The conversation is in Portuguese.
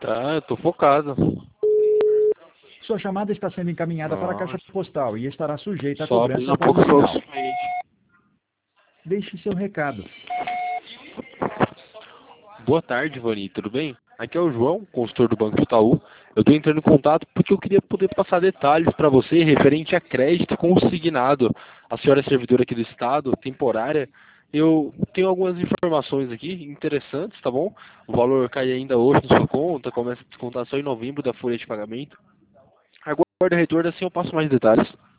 Ah, eu tô focado. Sua chamada está sendo encaminhada para a caixa Nossa, postal e estará sujeita a só cobrança precisa um após o pouco só sinal. os clientes. Deixe seu recado. Boa tarde, Vani, tudo bem? Aqui é o João, consultor do Banco Itaú. Eu estou entrando em contato porque eu queria poder passar detalhes para você referente a crédito consignado. A senhora é servidora aqui do Estado, temporária. Eu tenho algumas informações aqui interessantes, tá bom? O valor cai ainda hoje na sua conta, começa a descontar só em novembro da folha de pagamento. Aguarde o retorno, assim eu passo mais detalhes.